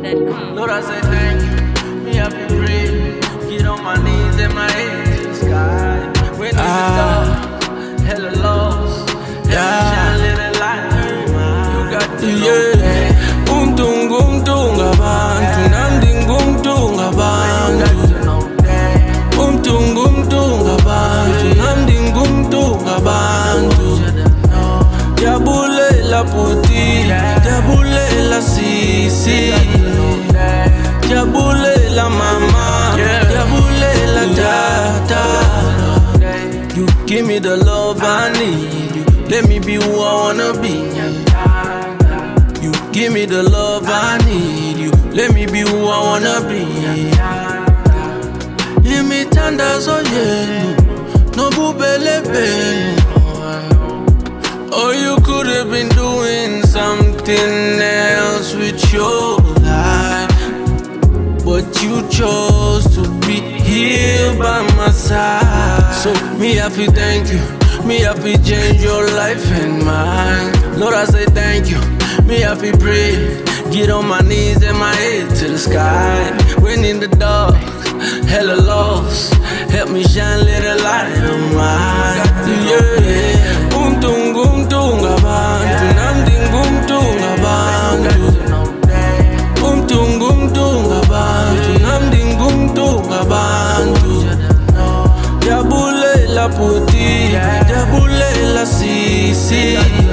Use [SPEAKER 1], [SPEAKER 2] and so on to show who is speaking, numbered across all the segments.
[SPEAKER 1] NinjaFlavor.com.
[SPEAKER 2] Lord, I say thank you. Me have to pray. Get on my knees and my head to the sky. When in the dark, hella lost. Help me shine a little light. You got to know that.
[SPEAKER 3] Umtung abantu nanding umtung abantu umtung abantu nanding umtung abantu Jabulela puti jabulela sisi jabulela mama jabulela tata. You give me the love I need, you let me be who I wanna be. You give me the love I need, you let me be who I wanna be. Imitandazo yenu, no bubele benu. Or you could have been doing something else with your life, but you chose to be here by my side. So me I feel thank you, me I feel change your life and mine. Lord, I say thank you. Me have to pray, get on my knees and my head to the sky. When in the dark, hella lost, help me shine little light on my yeah. Umtung abantu, nanding umtung abantu. Umtung abantu, nanding umtung abantu. Jabulela puti, jabulela sisi.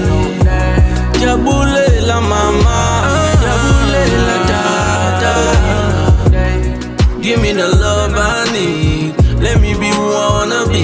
[SPEAKER 3] Jabulela mama, jabulela dada. Give me the love I need, let me be who I wanna be.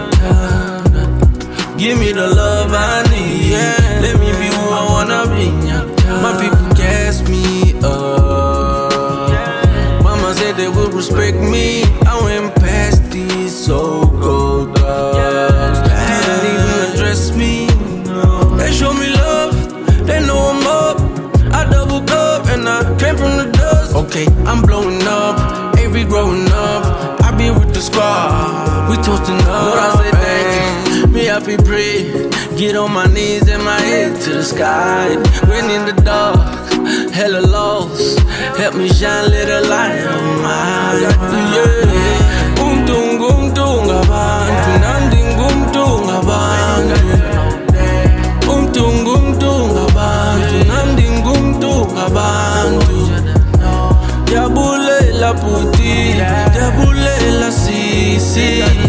[SPEAKER 3] Give me the love I need, let me be who I wanna be. My people gas me up. Mama said they would respect me. I went past these so-called dogs. Didn't even address me. They show me love. They know I'm up, I double up and I came from the dust. Okay, I'm blowing up, ain't we growing up? I be with the squad, we toasting up. Lord, I say thank you, me I feel pray. Get on my knees and my head to the sky. When in the dark, hella lost, help me shine little light on my yeah. Umtung abantu, nanding umtung abantu. Umtung abantu, nanding umtung abantu. Jabulela puti, jabulela sisi.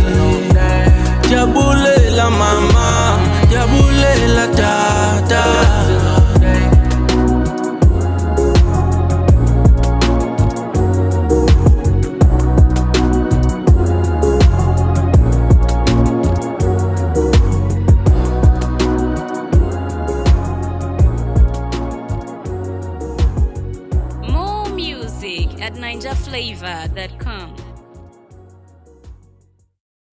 [SPEAKER 3] Jabulela mama, jabulela tata.
[SPEAKER 1] More music at NinjaFlavor.com.